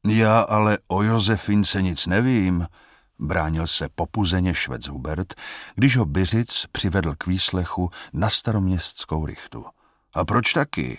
Já ale o Josefince nic nevím, bránil se popuzeně švec Hubert, když ho Byřic přivedl k výslechu na staroměstskou rychtu. A proč taky?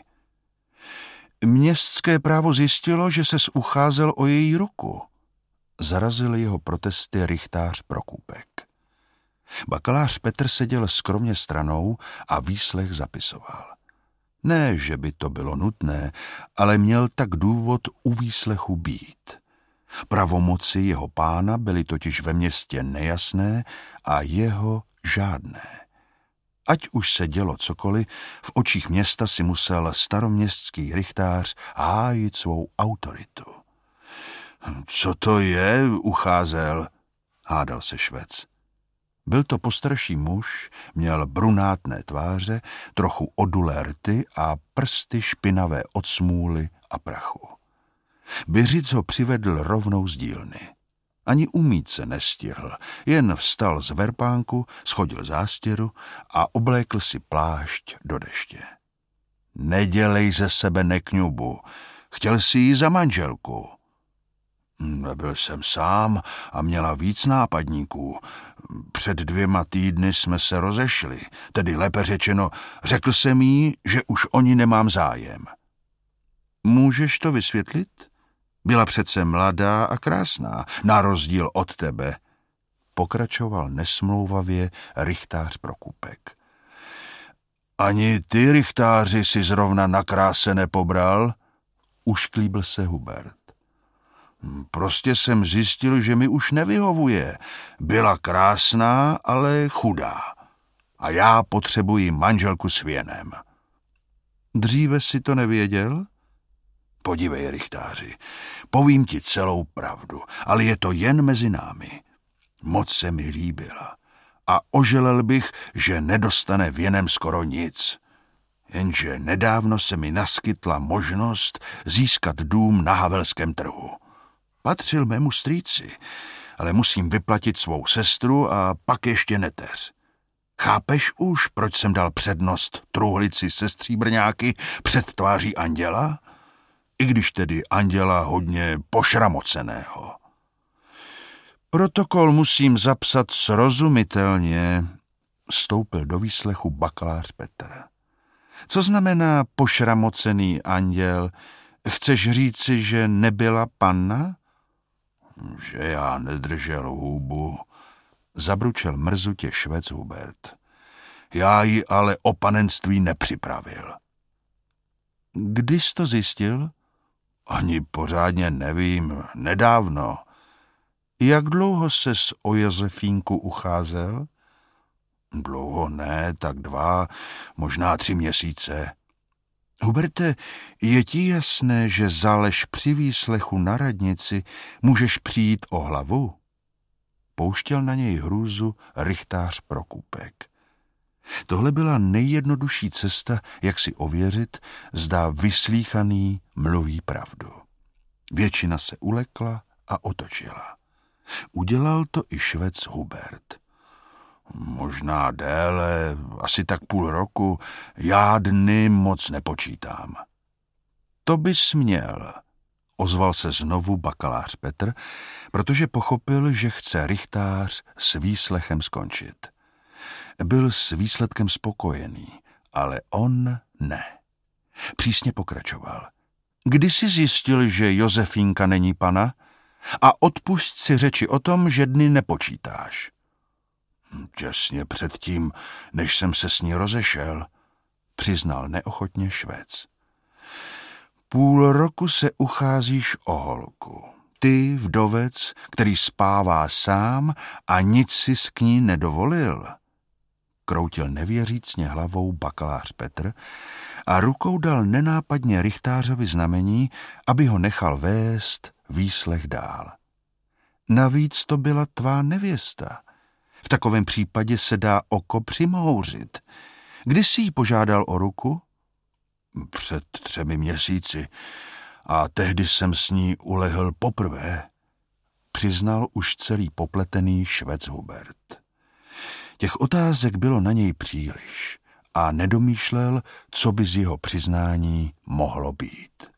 Městské právo zjistilo, že ses ucházel o její ruku. Zarazil jeho protesty rychtář Prokupek. Bakalář Petr seděl skromně stranou a výslech zapisoval. Ne, že by to bylo nutné, ale měl tak důvod u výslechu být. Pravomoci jeho pána byly totiž ve městě nejasné a jeho žádné. Ať už se dělo cokoliv, v očích města si musel staroměstský rychtář hájit svou autoritu. Co to je, ucházel, hádal se švec. Byl to postarší muž, měl brunátné tváře, trochu odulé rty a prsty špinavé od smůly a prachu. Byřic ho přivedl rovnou z dílny. Ani umýt se nestihl, jen vstal z verpánku, schodil zástěru a oblékl si plášť do deště. Nedělej ze sebe nekňubu, chtěl si ji za manželku. Nebyl jsem sám a měla víc nápadníků. Před 2 týdny jsme se rozešli, tedy lépe řečeno, řekl jsem jí, že už o ní nemám zájem. Můžeš to vysvětlit? Byla přece mladá a krásná, na rozdíl od tebe, pokračoval nesmlouvavě rychtář Prokupek. Ani ty, rychtáři, si zrovna na kráse nepobral? Ušklíbil se Hubert. Prostě jsem zjistil, že mi už nevyhovuje. Byla krásná, ale chudá. A já potřebuji manželku s věnem. Dříve si to nevěděl? Podívej, rychtáři, povím ti celou pravdu, ale je to jen mezi námi. Moc se mi líbila a oželel bych, že nedostane věnem skoro nic. Jenže nedávno se mi naskytla možnost získat dům na Havelském trhu. Patřil mému strýci, ale musím vyplatit svou sestru a pak ještě neteř. Chápeš už, proč jsem dal přednost truhlici se stříbrňáky před tváří anděla? I když tedy anděla hodně pošramoceného. Protokol musím zapsat srozumitelně, vstoupil do výslechu bakalář Petr. Co znamená pošramocený anděl? Chceš říci, že nebyla panna? Že já nedržel hůbu, zabručel mrzutě švec Hubert. Já ji ale o panenství nepřipravil. Kdy jsi to zjistil? Ani pořádně nevím, nedávno. Jak dlouho ses o Josefínku ucházel? Dlouho ne, tak 2, možná 3 měsíce. Huberte, je ti jasné, že za lež při výslechu na radnici můžeš přijít o hlavu? Pouštěl na něj hrůzu rychtář Prokupek. Tohle byla nejjednodušší cesta, jak si ověřit, zda vyslýchaný mluví pravdu. Většina se ulekla a otočila. Udělal to i švec Hubert. Možná déle, asi tak 0,5 roku, já dny moc nepočítám. To bys měl, ozval se znovu bakalář Petr, protože pochopil, že chce rychtář s výslechem skončit. Byl s výsledkem spokojený, ale on ne. Přísně pokračoval. Kdy jsi zjistil, že Josefínka není pana? A odpusť si řeči o tom, že dny nepočítáš. Těsně předtím, než jsem se s ní rozešel, přiznal neochotně švec. 0,5 roku se ucházíš o holku. Ty, vdovec, který spává sám a nic si k ní nedovolil. Kroutil nevěřícně hlavou bakalář Petr a rukou dal nenápadně rychtářovi znamení, aby ho nechal vést výslech dál. Navíc to byla tvá nevěsta. V takovém případě se dá oko přimhouřit. Kdy jsi jí požádal o ruku? Před 3 měsíci a tehdy jsem s ní ulehl poprvé, přiznal už celý popletený švec Hubert. Těch otázek bylo na něj příliš a nedomýšlel, co by z jeho přiznání mohlo být.